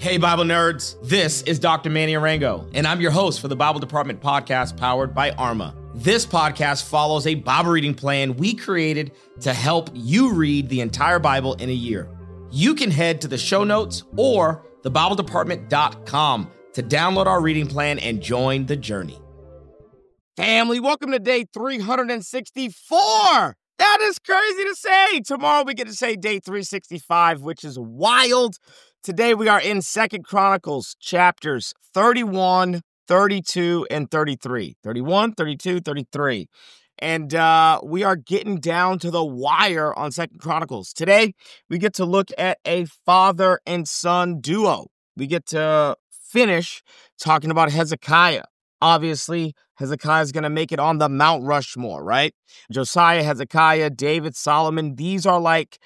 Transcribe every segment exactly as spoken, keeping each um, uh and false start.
Hey, Bible nerds, this is Doctor Manny Arango, and I'm your host for the Bible Department podcast powered by Arma. This podcast follows a Bible reading plan we created to help you read the entire Bible in a year. You can head to the show notes or the bible department dot com to download our reading plan and join the journey. Family, welcome to day three hundred sixty-four. That is crazy to say. Tomorrow we get to say day three sixty-five, which is wild. Today we are in Second Chronicles chapters thirty-one, thirty-two, and thirty-three. thirty-one, thirty-two, thirty-three. And uh, we are getting down to the wire on Second Chronicles. Today we get to look at a father and son duo. We get to finish talking about Hezekiah. Obviously, Hezekiah is going to make it on the Mount Rushmore, right? Josiah, Hezekiah, David, Solomon, these are like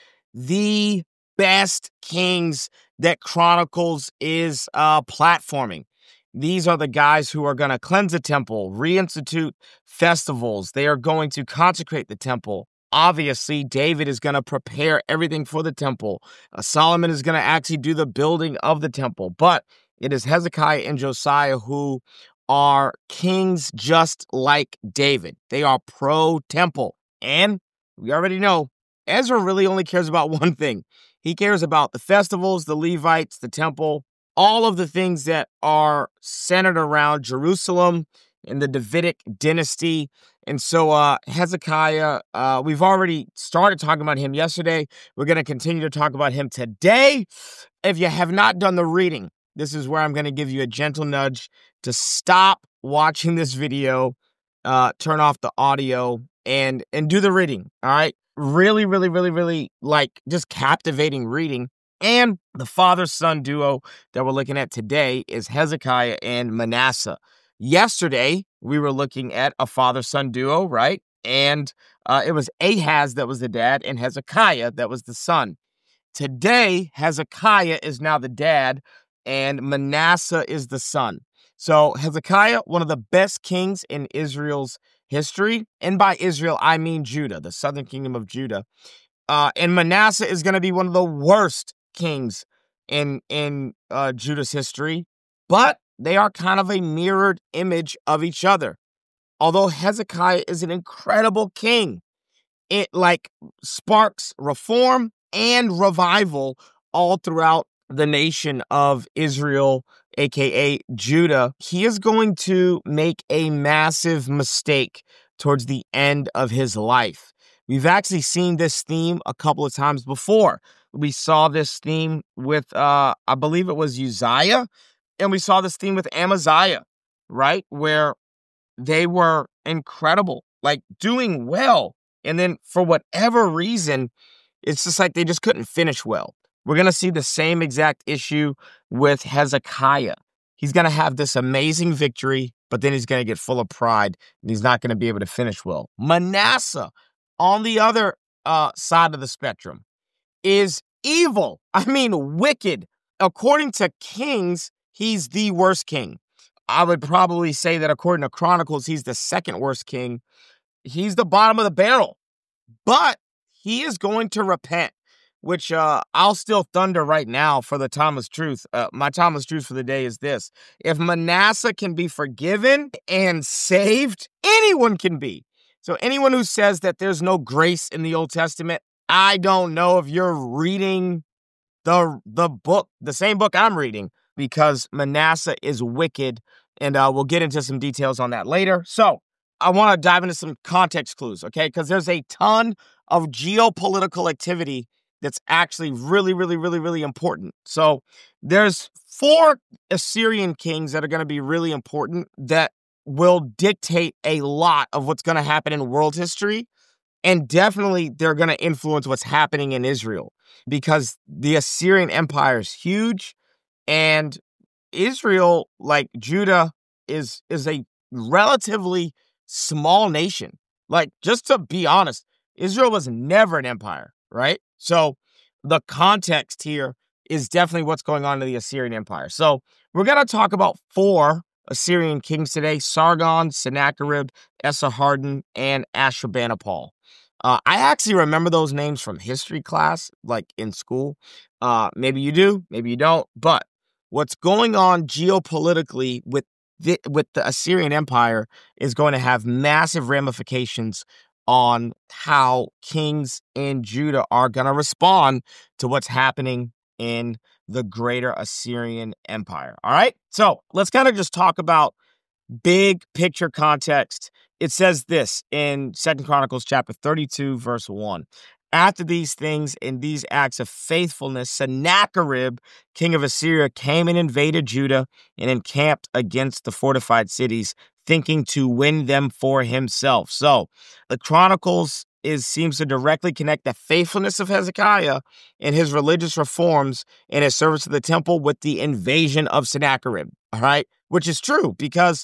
the best kings that Chronicles is uh, platforming. These are the guys who are going to cleanse the temple, reinstitute festivals. They are going to consecrate the temple. Obviously, David is going to prepare everything for the temple. Uh, Solomon is going to actually do the building of the temple. But it is Hezekiah and Josiah who are kings just like David. They are pro-temple. And we already know Ezra really only cares about one thing. He cares about the festivals, the Levites, the temple, all of the things that are centered around Jerusalem and the Davidic dynasty. And so uh, Hezekiah, uh, we've already started talking about him yesterday. We're going to continue to talk about him today. If you have not done the reading, this is where I'm going to give you a gentle nudge to stop watching this video, uh, turn off the audio, and and do the reading, all right? Really, really, really, really, like, just captivating reading. And the father-son duo that we're looking at today is Hezekiah and Manasseh. Yesterday, we were looking at a father-son duo, right? And uh, it was Ahaz that was the dad and Hezekiah that was the son. Today, Hezekiah is now the dad and Manasseh is the son. So Hezekiah, one of the best kings in Israel's history, and by Israel, I mean Judah, the southern kingdom of Judah. Uh, and Manasseh is going to be one of the worst kings in, in uh, Judah's history, but they are kind of a mirrored image of each other. Although Hezekiah is an incredible king, it like sparks reform and revival all throughout the nation of Israel, aka Judah. He is going to make a massive mistake towards the end of his life. We've actually seen this theme a couple of times before. We saw this theme with, uh, I believe it was Uzziah, and we saw this theme with Amaziah, right? Where they were incredible, like doing well. And then for whatever reason, it's just like they just couldn't finish well. We're going to see the same exact issue with Hezekiah. He's going to have this amazing victory, but then he's going to get full of pride, and he's not going to be able to finish well. Manasseh, on the other uh, side of the spectrum, is evil. I mean, wicked. According to Kings, he's the worst king. I would probably say that according to Chronicles, he's the second worst king. He's the bottom of the barrel, but he is going to repent. Which uh, I'll still thunder right now for the Thomas Truth. Uh, my Thomas Truth for the day is this. If Manasseh can be forgiven and saved, anyone can be. So anyone who says that there's no grace in the Old Testament, I don't know if you're reading the, the book, the same book I'm reading, because Manasseh is wicked, and uh, we'll get into some details on that later. So I want to dive into some context clues, okay? Because there's a ton of geopolitical activity that's actually really, really, really, really important. So there's four Assyrian kings that are going to be really important that will dictate a lot of what's going to happen in world history. And definitely they're going to influence what's happening in Israel, because the Assyrian Empire is huge, and Israel, like Judah, is, is a relatively small nation. Like, just to be honest, Israel was never an empire, right? So the context here is definitely what's going on in the Assyrian Empire. So we're going to talk about four Assyrian kings today: Sargon, Sennacherib, Esarhaddon, and Ashurbanipal. Uh, I actually remember those names from history class, like in school. Uh, maybe you do, maybe you don't. But what's going on geopolitically with the, with the Assyrian Empire is going to have massive ramifications on how kings in Judah are going to respond to what's happening in the greater Assyrian Empire. All right? So let's kind of just talk about big picture context. It says this in Second Chronicles chapter thirty-two, verse one. After these things and these acts of faithfulness, Sennacherib, king of Assyria, came and invaded Judah and encamped against the fortified cities, thinking to win them for himself. So the Chronicles is seems to directly connect the faithfulness of Hezekiah and his religious reforms and his service to the temple with the invasion of Sennacherib. All right, which is true because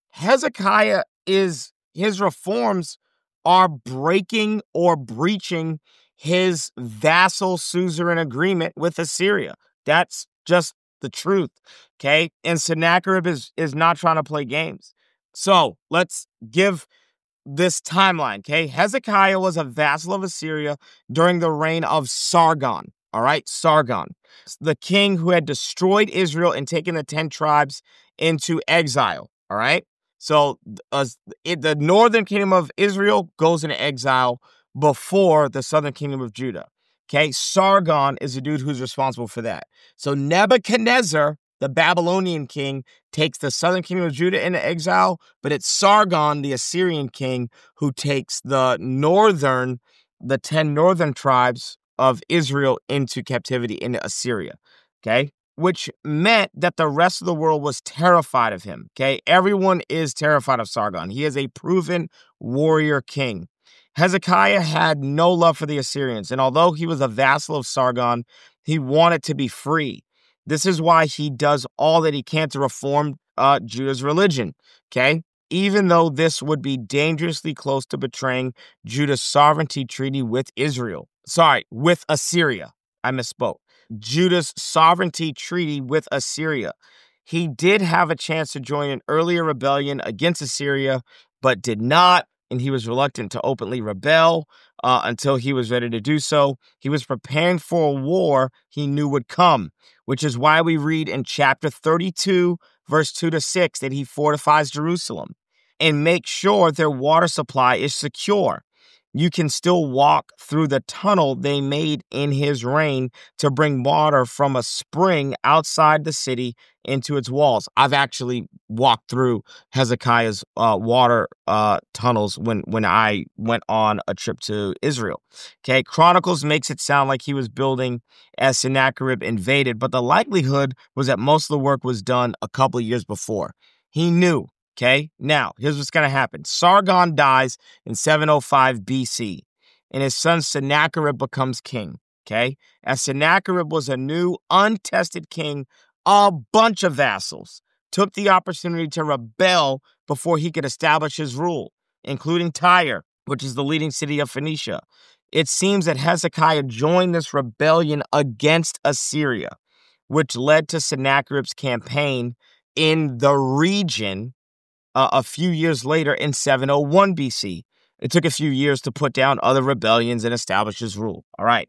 Hezekiah is his reforms are breaking or breaching his vassal suzerain agreement with Assyria. That's just the truth, okay? And Sennacherib is, is not trying to play games. So let's give this timeline, okay? Hezekiah was a vassal of Assyria during the reign of Sargon, all right? Sargon, the king who had destroyed Israel and taken the ten tribes into exile, all right? So uh, it, the northern kingdom of Israel goes into exile before the southern kingdom of Judah. Okay, Sargon is the dude who's responsible for that. So Nebuchadnezzar, the Babylonian king, takes the southern kingdom of Judah into exile, but it's Sargon, the Assyrian king, who takes the northern, the ten northern tribes of Israel into captivity into Assyria. Okay. Which meant that the rest of the world was terrified of him, okay? Everyone is terrified of Sargon. He is a proven warrior king. Hezekiah had no love for the Assyrians, and although he was a vassal of Sargon, he wanted to be free. This is why he does all that he can to reform uh, Judah's religion, okay? Even though this would be dangerously close to betraying Judah's sovereignty treaty with Israel. Sorry, with Assyria. I misspoke. Judah's sovereignty treaty with Assyria. He did have a chance to join an earlier rebellion against Assyria, but did not, and he was reluctant to openly rebel uh, until he was ready to do so. He was preparing for a war he knew would come, which is why we read in chapter thirty-two, verse two to six, that he fortifies Jerusalem and makes sure their water supply is secure. You can still walk through the tunnel they made in his reign to bring water from a spring outside the city into its walls. I've actually walked through Hezekiah's uh, water uh, tunnels when, when I went on a trip to Israel. Okay, Chronicles makes it sound like he was building as Sennacherib invaded, but the likelihood was that most of the work was done a couple of years before. He knew. Okay, now here's what's going to happen. Sargon dies in seven oh five B C, and his son Sennacherib becomes king. Okay, as Sennacherib was a new, untested king, a bunch of vassals took the opportunity to rebel before he could establish his rule, including Tyre, which is the leading city of Phoenicia. It seems that Hezekiah joined this rebellion against Assyria, which led to Sennacherib's campaign in the region Uh, a few years later in seven oh one B C. It took a few years to put down other rebellions and establish his rule. All right.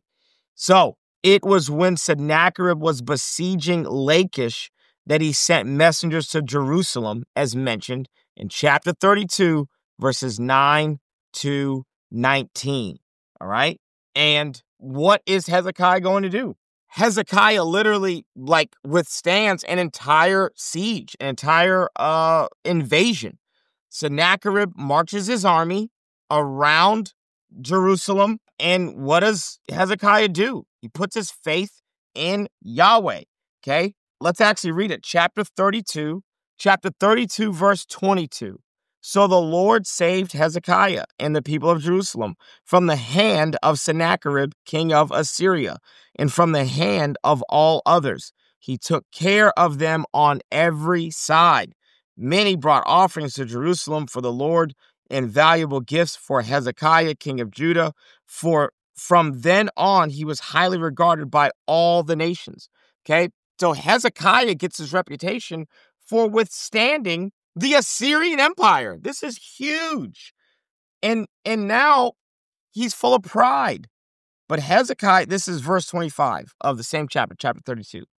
So it was when Sennacherib was besieging Lachish that he sent messengers to Jerusalem, as mentioned in chapter thirty-two, verses nine to nineteen. All right. And what is Hezekiah going to do? Hezekiah literally like withstands an entire siege, an entire uh, invasion. Sennacherib marches his army around Jerusalem. And what does Hezekiah do? He puts his faith in Yahweh. Okay, let's actually read it. Chapter thirty-two, chapter thirty-two, verse twenty-two. So the Lord saved Hezekiah and the people of Jerusalem from the hand of Sennacherib, king of Assyria, and from the hand of all others. He took care of them on every side. Many brought offerings to Jerusalem for the Lord and valuable gifts for Hezekiah, king of Judah. For from then on, he was highly regarded by all the nations. Okay, so Hezekiah gets his reputation for withstanding the Assyrian Empire. This is huge. And, and now he's full of pride. But Hezekiah, this is verse twenty-five of the same chapter, chapter thirty-two.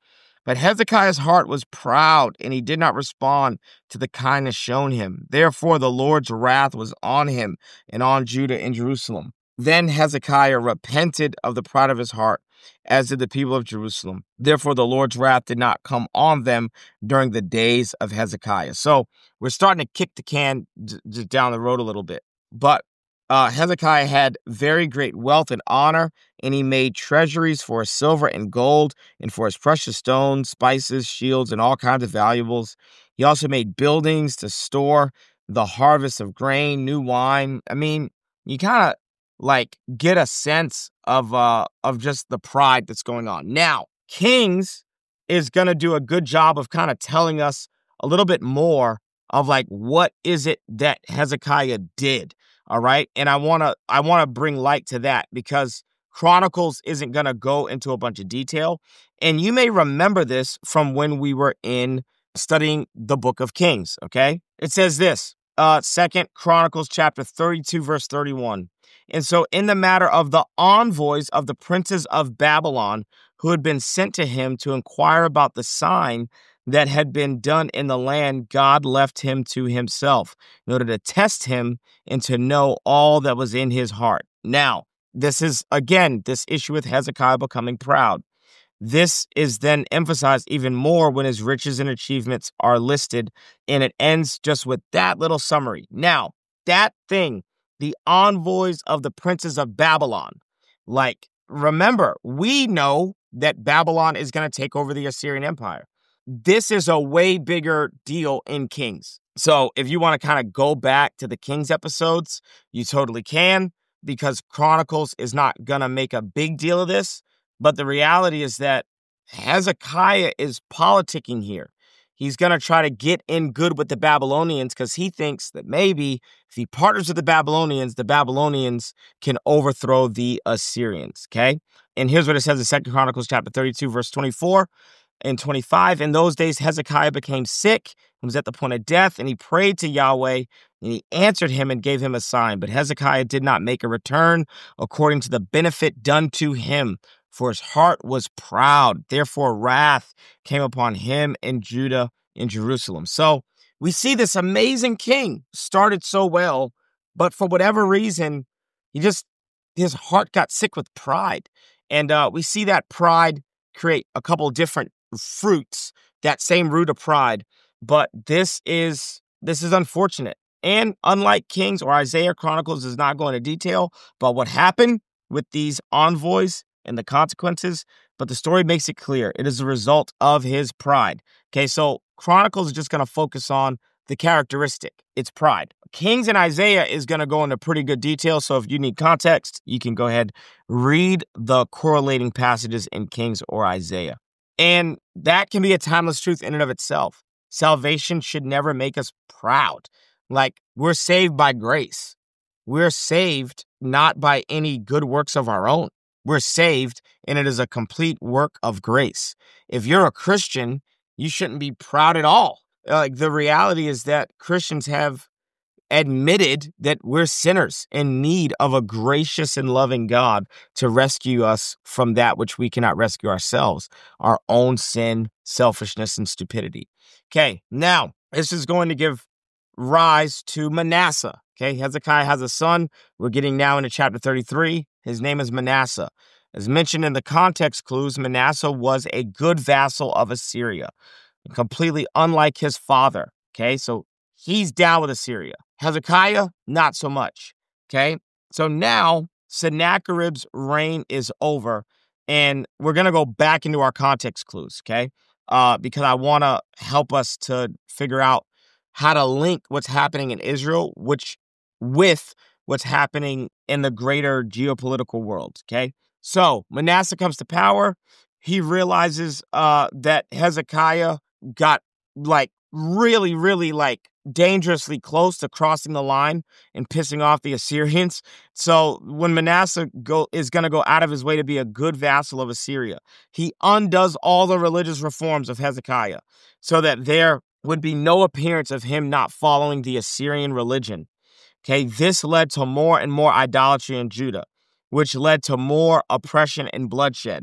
But Hezekiah's heart was proud, and he did not respond to the kindness shown him. Therefore, the Lord's wrath was on him and on Judah and Jerusalem. Then Hezekiah repented of the pride of his heart, as did the people of Jerusalem. Therefore, the Lord's wrath did not come on them during the days of Hezekiah. So we're starting to kick the can d- d- down the road a little bit. But uh, Hezekiah had very great wealth and honor, and he made treasuries for his silver and gold and for his precious stones, spices, shields, and all kinds of valuables. He also made buildings to store the harvest of grain, new wine. I mean, you kind of like get a sense of uh of just the pride that's going on. Now, Kings is going to do a good job of kind of telling us a little bit more of like what is it that Hezekiah did, all right? And I want to I want to bring light to that because Chronicles isn't going to go into a bunch of detail. And you may remember this from when we were in studying the book of Kings, okay? It says this, uh Second Chronicles chapter thirty-two verse thirty-one. And so in the matter of the envoys of the princes of Babylon who had been sent to him to inquire about the sign that had been done in the land, God left him to himself in order to test him and to know all that was in his heart. Now, this is, again, this issue with Hezekiah becoming proud. This is then emphasized even more when his riches and achievements are listed, and it ends just with that little summary. Now, that thing, the envoys of the princes of Babylon. Like, remember, we know that Babylon is going to take over the Assyrian Empire. This is a way bigger deal in Kings. So if you want to kind of go back to the Kings episodes, you totally can, because Chronicles is not going to make a big deal of this. But the reality is that Hezekiah is politicking here. He's going to try to get in good with the Babylonians because he thinks that maybe if he partners with the Babylonians, the Babylonians can overthrow the Assyrians, okay? And here's what it says in Second Chronicles chapter thirty-two, verse twenty-four and twenty-five. In those days, Hezekiah became sick and was at the point of death, and he prayed to Yahweh, and he answered him and gave him a sign. But Hezekiah did not make a return according to the benefit done to him, for his heart was proud. Therefore, wrath came upon him and Judah and Jerusalem. So we see this amazing king started so well, but for whatever reason, he just, his heart got sick with pride. And uh, we see that pride create a couple different fruits, that same root of pride. But this is, this is unfortunate. And unlike Kings or Isaiah, Chronicles does not go into detail about what happened with these envoys and the consequences, but the story makes it clear. It is a result of his pride. Okay, so Chronicles is just going to focus on the characteristic. It's pride. Kings and Isaiah is going to go into pretty good detail, so if you need context, you can go ahead, read the correlating passages in Kings or Isaiah. And that can be a timeless truth in and of itself. Salvation should never make us proud. Like, we're saved by grace. We're saved not by any good works of our own. We're saved, and it is a complete work of grace. If you're a Christian, you shouldn't be proud at all. Like, the reality is that Christians have admitted that we're sinners in need of a gracious and loving God to rescue us from that which we cannot rescue ourselves, our own sin, selfishness, and stupidity. Okay, now, this is going to give rise to Manasseh. Okay, Hezekiah has a son. We're getting now into chapter thirty-three. His name is Manasseh. As mentioned in the context clues, Manasseh was a good vassal of Assyria, completely unlike his father. Okay, so he's down with Assyria. Hezekiah, not so much. Okay, so now Sennacherib's reign is over, and we're going to go back into our context clues, okay, uh, because I want to help us to figure out how to link what's happening in Israel, which with what's happening in the greater geopolitical world, okay? So Manasseh comes to power. He realizes uh, that Hezekiah got like really, really like dangerously close to crossing the line and pissing off the Assyrians. So when Manasseh go, is going to go out of his way to be a good vassal of Assyria, he undoes all the religious reforms of Hezekiah so that there would be no appearance of him not following the Assyrian religion. Okay, this led to more and more idolatry in Judah, which led to more oppression and bloodshed.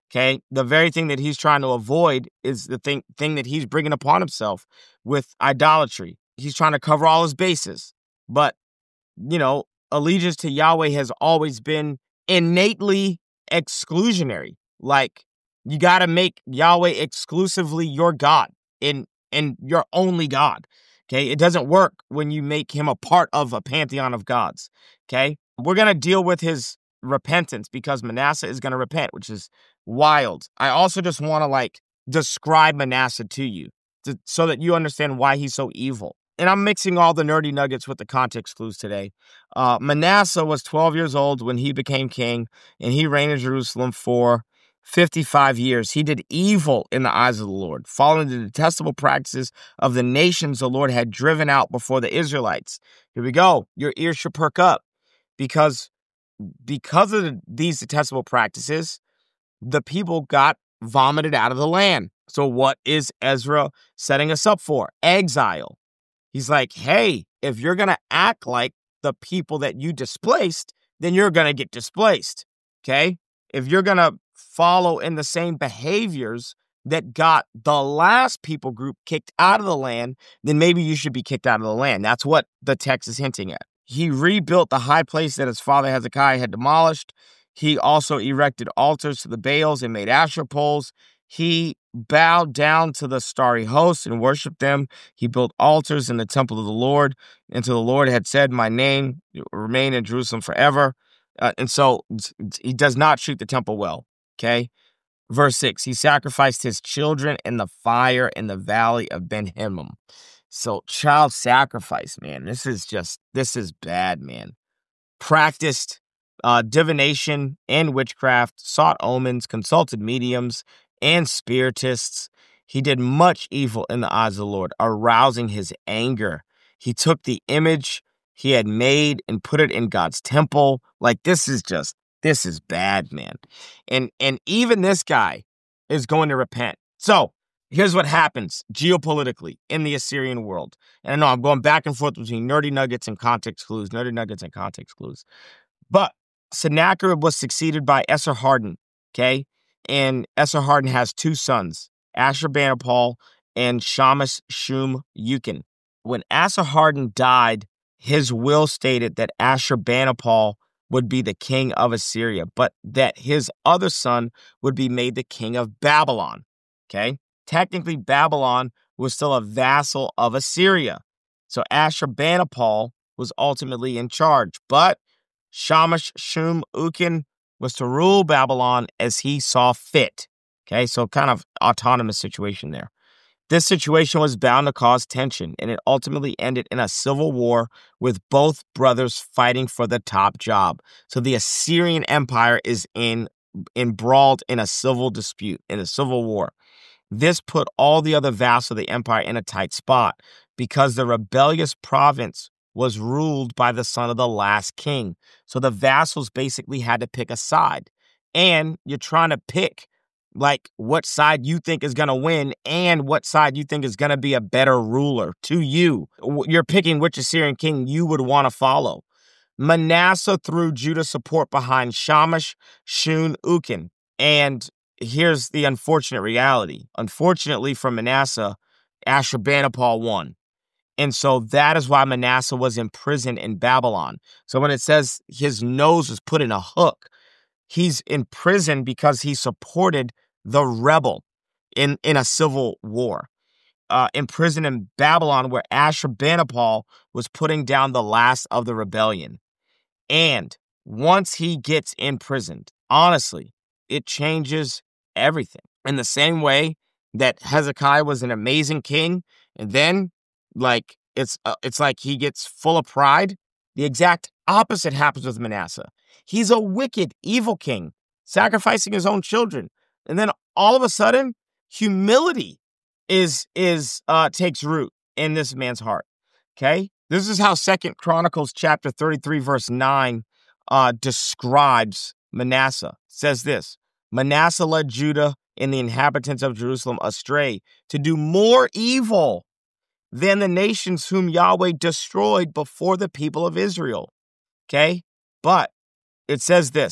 Okay, the very thing that he's trying to avoid is the thing thing that he's bringing upon himself with idolatry. He's trying to cover all his bases. But, you know, allegiance to Yahweh has always been innately exclusionary. Like, you got to make Yahweh exclusively your God and, and your only God. Okay, it doesn't work when you make him a part of a pantheon of gods. Okay, we're going to deal with his repentance because Manasseh is going to repent, which is wild. I also just want to like describe Manasseh to you to, so that you understand why he's so evil. And I'm mixing all the nerdy nuggets with the context clues today. Uh, Manasseh was twelve years old when he became king, and he reigned in Jerusalem for fifty-five years. He did evil in the eyes of the Lord, following the detestable practices of the nations the Lord had driven out before the Israelites. Here we go. Your ears should perk up because Because of the, these detestable practices, the people got vomited out of the land. So what is Ezra setting us up for? Exile. He's like, hey, if you're going to act like the people that you displaced, then you're going to get displaced. Okay? If you're going to follow in the same behaviors that got the last people group kicked out of the land, then maybe you should be kicked out of the land. That's what the text is hinting at. He rebuilt the high place that his father Hezekiah had demolished. He also erected altars to the Baals and made Asherah poles. He bowed down to the starry host and worshiped them. He built altars in the temple of the Lord, until the Lord had said, my name will remain in Jerusalem forever. Uh, and so he does not treat the temple well, okay? Verse six, he sacrificed his children in the fire in the valley of Ben Hinnom. So child sacrifice, man, this is just, this is bad, man. Practiced uh, divination and witchcraft, sought omens, consulted mediums and spiritists. He did much evil in the eyes of the Lord, arousing his anger. He took the image he had made and put it in God's temple. Like, this is just, this is bad, man. And, and even this guy is going to repent. So, here's what happens geopolitically in the Assyrian world. And I know I'm going back and forth between nerdy nuggets and context clues, nerdy nuggets and context clues. But Sennacherib was succeeded by Esarhaddon, okay? And Esarhaddon has two sons, Ashurbanipal and Shamash Shum Ukin. When Esarhaddon died, his will stated that Ashurbanipal would be the king of Assyria, but that his other son would be made the king of Babylon, okay? Technically, Babylon was still a vassal of Assyria. So Ashurbanipal was ultimately in charge. But Shamash Shum Ukin was to rule Babylon as he saw fit. Okay, so kind of autonomous situation there. This situation was bound to cause tension, and it ultimately ended in a civil war with both brothers fighting for the top job. So the Assyrian Empire is in embroiled in a civil dispute, in a civil war. This put all the other vassals of the empire in a tight spot because the rebellious province was ruled by the son of the last king. So the vassals basically had to pick a side. And you're trying to pick like what side you think is going to win and what side you think is going to be a better ruler to you. You're picking which Assyrian king you would want to follow. Manasseh threw Judah's support behind Shamash Shum Ukin. And here's the unfortunate reality. Unfortunately for Manasseh, Ashurbanipal won. And so that is why Manasseh was imprisoned in Babylon. So when it says his nose was put in a hook, he's in prison because he supported the rebel in, in a civil war. Uh, imprisoned in Babylon where Ashurbanipal was putting down the last of the rebellion. And once he gets imprisoned, honestly, it changes everything. In the same way that Hezekiah was an amazing king, and then like it's uh, it's like he gets full of pride. The exact opposite happens with Manasseh. He's a wicked, evil king, sacrificing his own children, and then all of a sudden, humility is is uh, takes root in this man's heart. Okay, this is how Second Chronicles chapter thirty-three verse nine uh, describes Manasseh. It says this: Manasseh led Judah and the inhabitants of Jerusalem astray to do more evil than the nations whom Yahweh destroyed before the people of Israel. Okay? But it says this,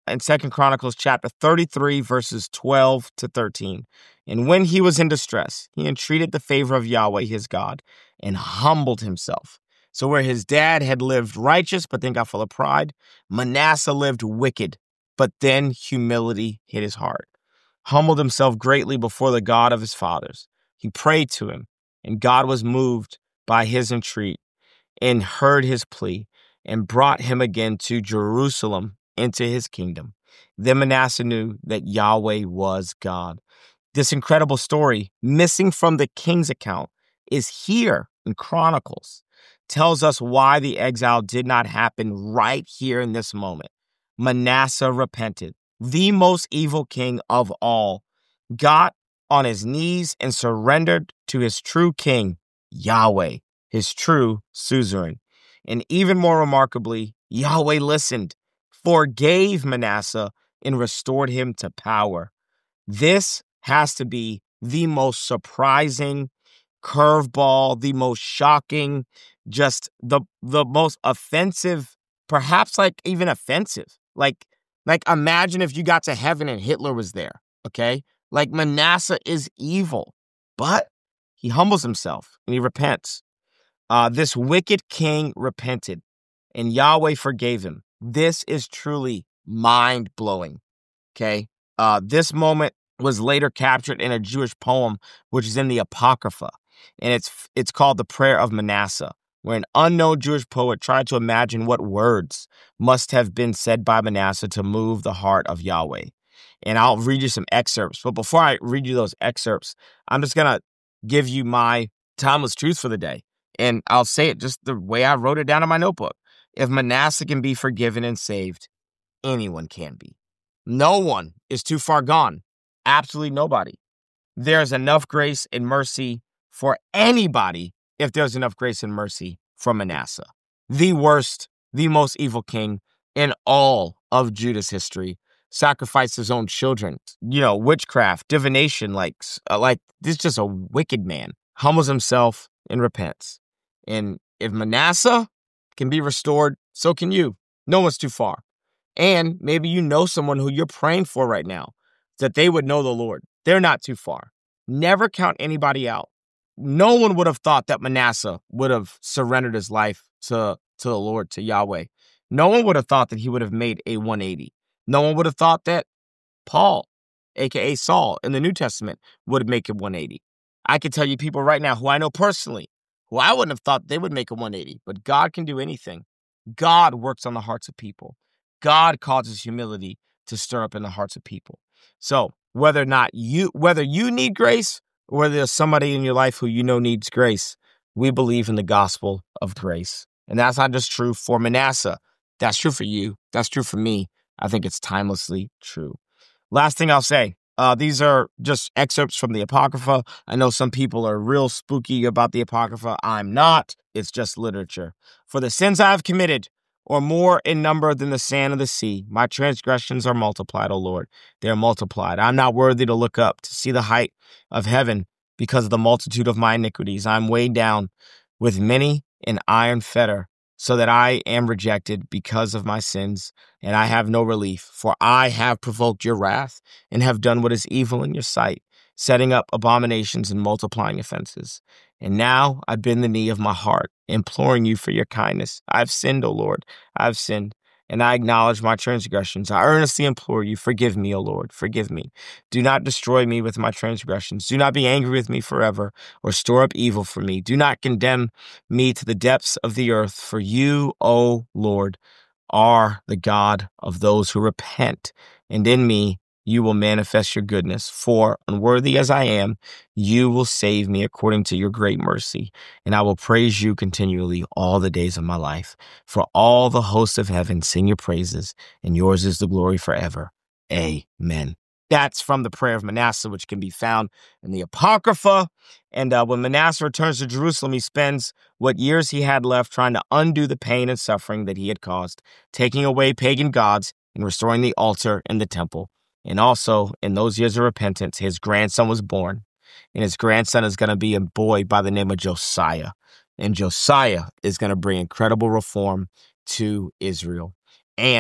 in Second Chronicles chapter thirty-three, verses twelve to thirteen. And when he was in distress, he entreated the favor of Yahweh his God and humbled himself. So where his dad had lived righteous, but then got full of pride, Manasseh lived wicked, but then humility hit his heart. Humbled himself greatly before the God of his fathers. He prayed to him, and God was moved by his entreat and heard his plea and brought him again to Jerusalem into his kingdom. Then Manasseh knew that Yahweh was God. This incredible story, missing from the king's account, is here in Chronicles. Tells us why the exile did not happen right here in this moment. Manasseh repented. The most evil king of all got on his knees and surrendered to his true king, Yahweh, his true suzerain. And even more remarkably, Yahweh listened, forgave Manasseh, and restored him to power. This has to be the most surprising curveball, the most shocking, just the the most offensive, perhaps like even offensive. Like, like imagine if you got to heaven and Hitler was there, okay? Like Manasseh is evil, but he humbles himself and he repents. Uh, this wicked king repented and Yahweh forgave him. This is truly mind-blowing, okay? Uh, this moment was later captured in a Jewish poem, which is in the Apocrypha, and it's it's called the Prayer of Manasseh, where an unknown Jewish poet tried to imagine what words must have been said by Manasseh to move the heart of Yahweh. And I'll read you some excerpts. But before I read you those excerpts, I'm just going to give you my timeless truth for the day. And I'll say it just the way I wrote it down in my notebook. If Manasseh can be forgiven and saved, anyone can be. No one is too far gone. Absolutely nobody. There's enough grace and mercy for anybody if there's enough grace and mercy for Manasseh, the worst, the most evil king in all of Judah's history, sacrificed his own children, you know, witchcraft, divination, like, uh, like this is just a wicked man, humbles himself and repents. And if Manasseh can be restored, so can you. No one's too far. And maybe you know someone who you're praying for right now, that they would know the Lord. They're not too far. Never count anybody out. No one would have thought that Manasseh would have surrendered his life to, to the Lord, to Yahweh. No one would have thought that he would have made a one eighty. No one would have thought that Paul, a k a. Saul, in the New Testament, would make a one eighty. I can tell you people right now who I know personally, who I wouldn't have thought they would make a one eighty, but God can do anything. God works on the hearts of people. God causes humility to stir up in the hearts of people. So whether or not you, whether you need grace, or whether there's somebody in your life who you know needs grace, we believe in the gospel of grace. And that's not just true for Manasseh. That's true for you. That's true for me. I think it's timelessly true. Last thing I'll say, uh, these are just excerpts from the Apocrypha. I know some people are real spooky about the Apocrypha. I'm not. It's just literature. For the sins I have committed, or more in number than the sand of the sea, my transgressions are multiplied, O Lord. They are multiplied. I'm not worthy to look up to see the height of heaven because of the multitude of my iniquities. I'm weighed down with many an iron fetter, so that I am rejected because of my sins, and I have no relief. For I have provoked your wrath and have done what is evil in your sight, setting up abominations and multiplying offenses. And now I bend the knee of my heart, imploring you for your kindness. I've sinned, O Lord, I've sinned, and I acknowledge my transgressions. I earnestly implore you, forgive me, O Lord, forgive me. Do not destroy me with my transgressions. Do not be angry with me forever, or store up evil for me. Do not condemn me to the depths of the earth, for you, O Lord, are the God of those who repent, and in me you will manifest your goodness. For, unworthy as I am, you will save me according to your great mercy, and I will praise you continually all the days of my life. For all the hosts of heaven sing your praises, and yours is the glory forever. Amen. That's from the Prayer of Manasseh, which can be found in the Apocrypha. And uh, when Manasseh returns to Jerusalem, he spends what years he had left trying to undo the pain and suffering that he had caused, taking away pagan gods and restoring the altar and the temple. And also, in those years of repentance, his grandson was born. And his grandson is going to be a boy by the name of Josiah. And Josiah is going to bring incredible reform to Israel. And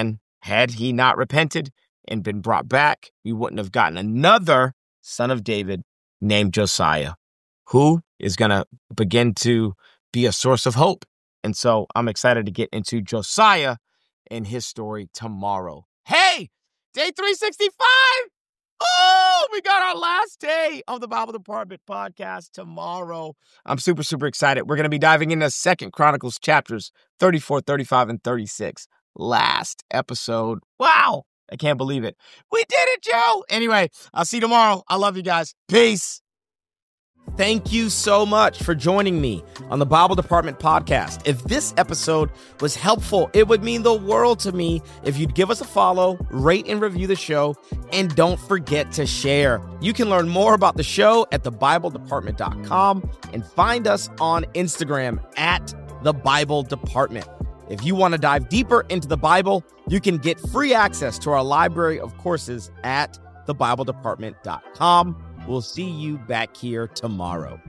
Had he not repented and been brought back, we wouldn't have gotten another son of David named Josiah, who is going to begin to be a source of hope. And so I'm excited to get into Josiah and his story tomorrow. Hey, day three sixty-five. Oh, we got our last day of the Bible Department podcast tomorrow. I'm super, super excited. We're going to be diving into Second Chronicles chapters thirty-four, thirty-five, and thirty-six. Last episode. Wow. I can't believe it. We did it, Joe. Anyway, I'll see you tomorrow. I love you guys. Peace. Thank you so much for joining me on the Bible Department podcast. If this episode was helpful, it would mean the world to me if you'd give us a follow, rate and review the show, and don't forget to share. You can learn more about the show at the bible department dot com and find us on Instagram at the Bible Department. If you want to dive deeper into the Bible, you can get free access to our library of courses at the bible department dot com. We'll see you back here tomorrow.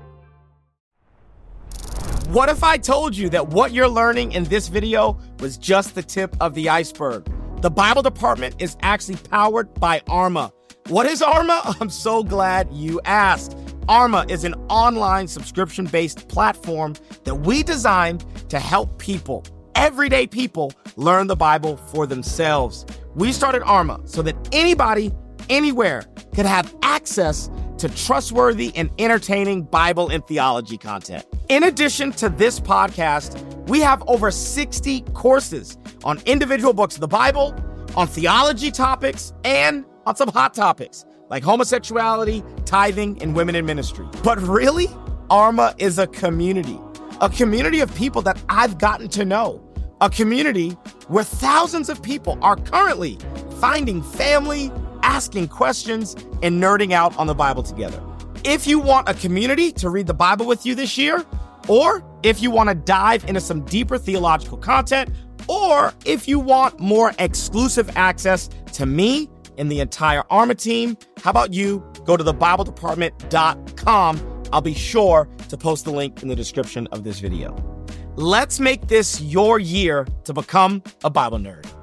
What if I told you that what you're learning in this video was just the tip of the iceberg? The Bible Department is actually powered by Arma. What is Arma? I'm so glad you asked. Arma is an online subscription-based platform that we designed to help people, everyday people, learn the Bible for themselves. We started Arma so that anybody, anywhere, could have access to trustworthy and entertaining Bible and theology content. In addition to this podcast, we have over sixty courses on individual books of the Bible, on theology topics, and on some hot topics like homosexuality, tithing, and women in ministry. But really, Arma is a community, a community of people that I've gotten to know, a community where thousands of people are currently finding family, asking questions, and nerding out on the Bible together. If you want a community to read the Bible with you this year, or if you want to dive into some deeper theological content, or if you want more exclusive access to me and the entire Arma team, how about you go to the bible department dot com? I'll be sure to post the link in the description of this video. Let's make this your year to become a Bible nerd.